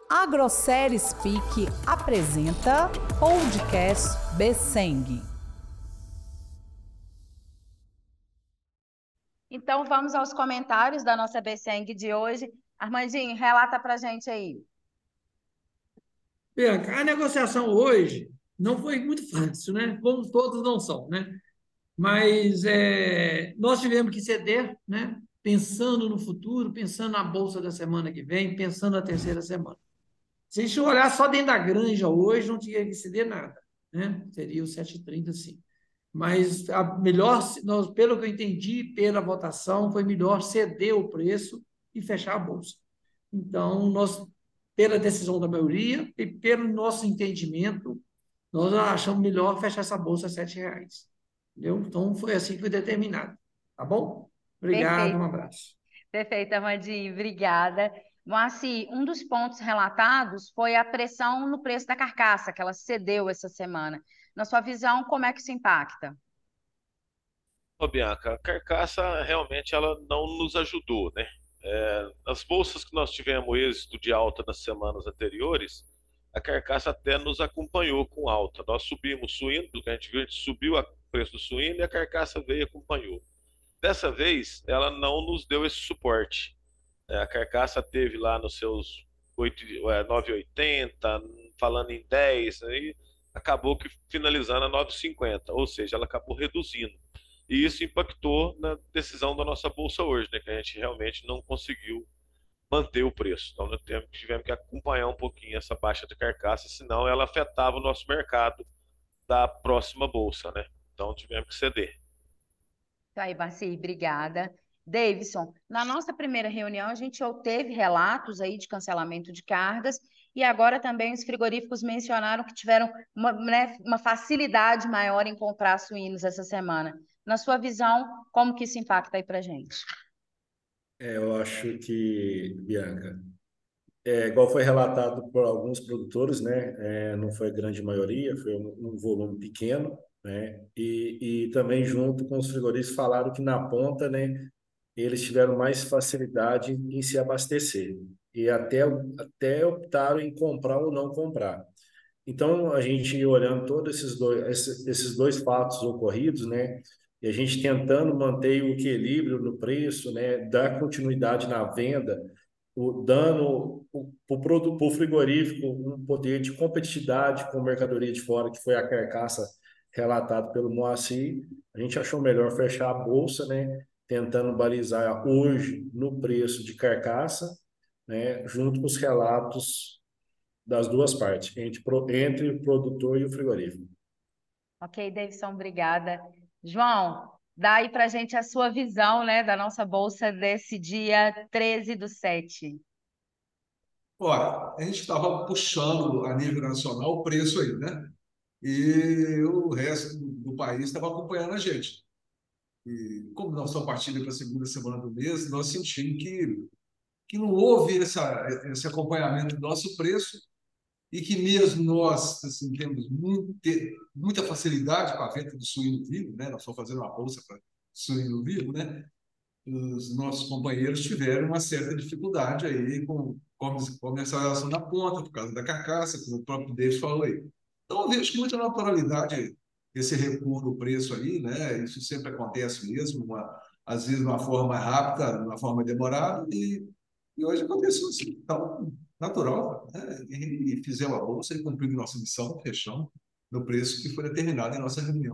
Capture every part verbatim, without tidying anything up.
Agrosérie Speak apresenta Podcast Besseng. Então vamos aos comentários da nossa Besseng de hoje. Armandinho, relata pra gente aí. Bianca, a negociação hoje não foi muito fácil, né? Como todos não são, né? Mas é, nós tivemos que ceder, né? Pensando no futuro, pensando na bolsa da semana que vem, pensando na terceira semana. Se a gente olhar só dentro da granja hoje, não tinha que ceder nada, né? Seria o sete e trinta, sim. Mas a melhor, nós, pelo que eu entendi, pela votação, foi melhor ceder o preço e fechar a bolsa. Então, nós, pela decisão da maioria e pelo nosso entendimento, nós achamos melhor fechar essa bolsa a sete reais. Entendeu? Então, foi assim que foi determinado. Tá bom? Obrigado, um Perfeito. abraço. Perfeito, Armandinho, obrigada. Moacir, um dos pontos relatados foi a pressão no preço da carcaça, que ela cedeu essa semana. Na sua visão, como é que isso impacta? Ô, Bianca, a carcaça realmente ela não nos ajudou, né? É, as bolsas que nós tivemos êxito de alta nas semanas anteriores, a carcaça até nos acompanhou com alta. Nós subimos suíno, pelo que a gente viu, a gente subiu o preço do suíno e a carcaça veio e acompanhou. Dessa vez, ela não nos deu esse suporte. É, a carcaça teve lá nos seus oito, é, nove e oitenta, falando em dez, aí acabou que finalizando a nove e cinquenta, ou seja, ela acabou reduzindo. E isso impactou na decisão da nossa bolsa hoje, né, que a gente realmente não conseguiu manter o preço. Então, nós tivemos que acompanhar um pouquinho essa baixa de carcaça, senão ela afetava o nosso mercado da próxima bolsa, né? Então, tivemos que ceder. Tá aí, Moacir, obrigada. Davidson, na nossa primeira reunião, a gente teve relatos aí de cancelamento de cargas e agora também os frigoríficos mencionaram que tiveram uma, né, uma facilidade maior em comprar suínos essa semana. Na sua visão, como que isso impacta aí para gente? É, eu acho que, Bianca, é, igual foi relatado por alguns produtores, né? É, não foi a grande maioria, foi um, um volume pequeno, né? E, e também junto com os frigoríficos falaram que na ponta, né? Eles tiveram mais facilidade em se abastecer e até, até optaram em comprar ou não comprar. Então, a gente olhando todos esses dois, esses esses dois fatos ocorridos, né? E a gente tentando manter o equilíbrio no preço, né? Dar continuidade na venda, o, dando para o frigorífico um poder de competitividade com mercadoria de fora, que foi a carcaça relatado pelo Moacir, a gente achou melhor fechar a bolsa, né? Tentando balizar hoje no preço de carcaça, né? Junto com os relatos das duas partes, entre, entre o produtor e o frigorífico. Ok, Davidson, obrigada. João, dá aí para a gente a sua visão, né, da nossa bolsa desse dia treze do sete. Olha, a gente estava puxando a nível nacional o preço aí, né? E o resto do, do país estava acompanhando a gente. E como nós estamos partindo para a segunda semana do mês, nós sentimos que, que não houve essa, esse acompanhamento do nosso preço e que mesmo nós assim, temos muito, muita facilidade com a venda do suíno vivo, né? Nós estamos fazendo uma bolsa para suíno vivo, né? Os nossos companheiros tiveram uma certa dificuldade aí com comercialização na ponta, por causa da carcaça, como o próprio Davis falou aí. Então, eu vejo com muita naturalidade esse recuo no preço aí, né? Isso sempre acontece mesmo, uma, às vezes de uma forma rápida, de uma forma demorada, e, e hoje aconteceu assim, então, natural, né? E, e fizemos a bolsa e cumprimos nossa missão, fechamos no preço que foi determinado em nossa reunião.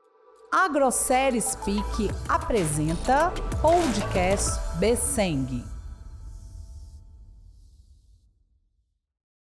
Agrosérie Speak apresenta Podcast Besseng.